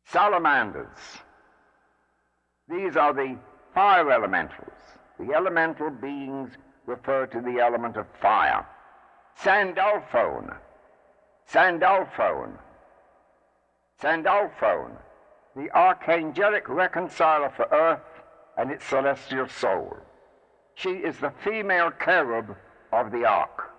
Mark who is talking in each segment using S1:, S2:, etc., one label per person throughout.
S1: Salamanders. These are the fire elementals. The elemental beings refer to the element of fire. Sandalphon. Sandalphon. Sandalphon, the archangelic reconciler for earth and its celestial soul. She is the female cherub of the ark.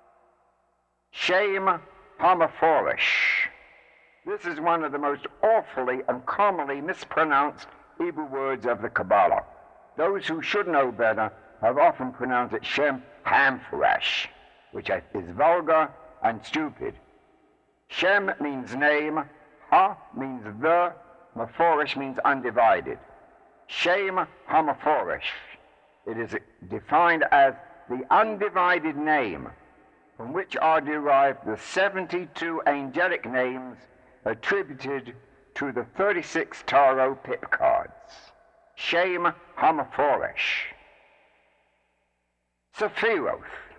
S1: Shem Hamephorish. This is one of the most awfully and commonly mispronounced Hebrew words of the Kabbalah. Those who should know better have often pronounced it Shem Hampharash, which is vulgar and stupid. Shem means name, Ha means the, Mephorish means undivided. Shem Hamephorish. It is defined as the undivided name from which are derived the 72 angelic names attributed to the 36 Tarot pip cards. Shem Hamephorish. Sephiroth.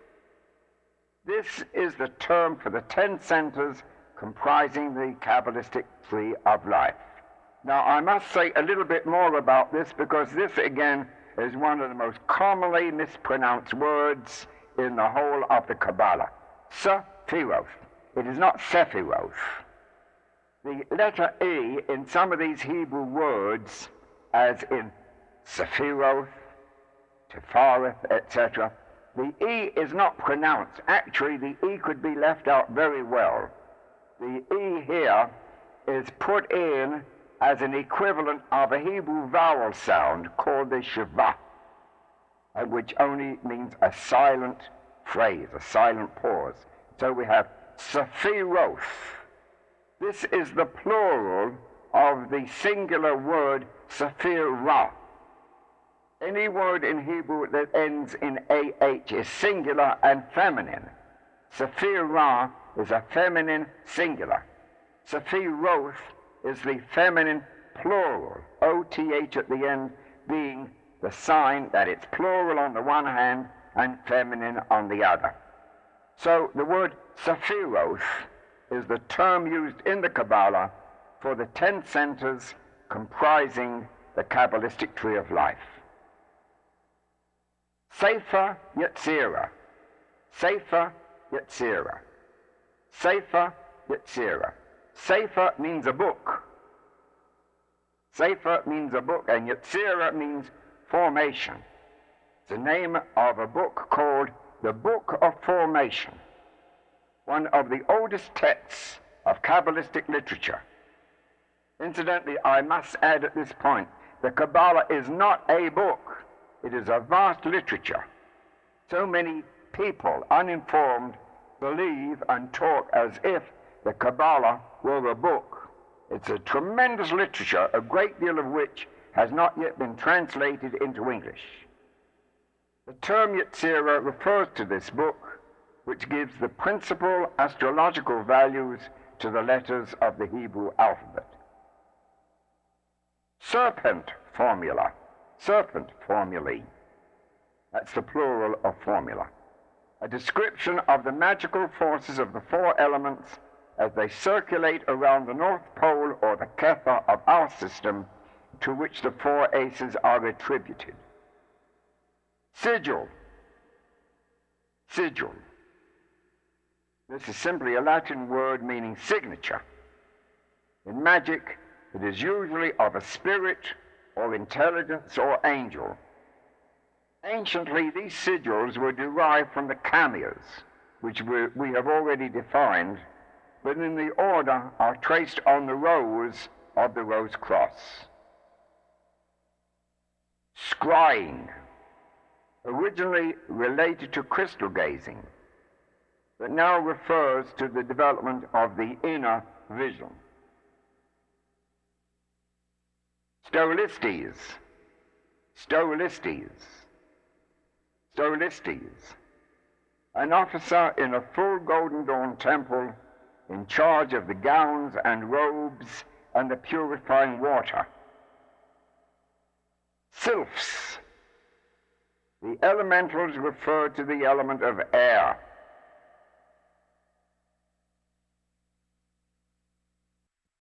S1: This is the term for the 10 centers comprising the Kabbalistic tree of life. Now, I must say a little bit more about this because this, again, is one of the most commonly mispronounced words in the whole of the Kabbalah. Sephiroth. It is not Sephiroth. The letter E in some of these Hebrew words, as in Sephiroth, Tefareth, etc., the E is not pronounced. Actually, the E could be left out very well. The E here is put in as an equivalent of a Hebrew vowel sound called the Sheva, which only means a silent phrase, a silent pause. So we have Sephiroth. This is the plural of the singular word Sephirah. Any word in Hebrew that ends in AH is singular and feminine. Sephirah is a feminine singular. Sephiroth is the feminine plural, OTH at the end being the sign that it's plural on the one hand and feminine on the other. So the word Sephiroth is the term used in the Kabbalah for the 10 centers comprising the Kabbalistic tree of life. Sefer Yetzirah. Sefer Yetzirah. Sefer Yetzirah. Sefer means a book. Sefer means a book, and Yetzirah means formation. It's the name of a book called the Book of Formation, one of the oldest texts of Kabbalistic literature. Incidentally, I must add at this point, the Kabbalah is not a book. It is a vast literature. So many people, uninformed, believe and talk as if the Kabbalah were a book. It's a tremendous literature, a great deal of which has not yet been translated into English. The term Yetzirah refers to this book, which gives the principal astrological values to the letters of the Hebrew alphabet. Serpent formula. Serpent formulae. That's the plural of formula. A description of the magical forces of the 4 elements as they circulate around the North Pole or the Kether of our system, to which the 4 aces are attributed. Sigil. Sigil. This is simply a Latin word meaning signature. In magic, it is usually of a spirit or intelligence or angel. Anciently, these sigils were derived from the cameos, which we have already defined, but in the order are traced on the rose of the rose cross. Scrying, originally related to crystal gazing, but now refers to the development of the inner vision. Stolistes. Stolistes. Stolistes. An officer in a full Golden Dawn temple in charge of the gowns and robes and the purifying water. Sylphs. The elementals refer to the element of air.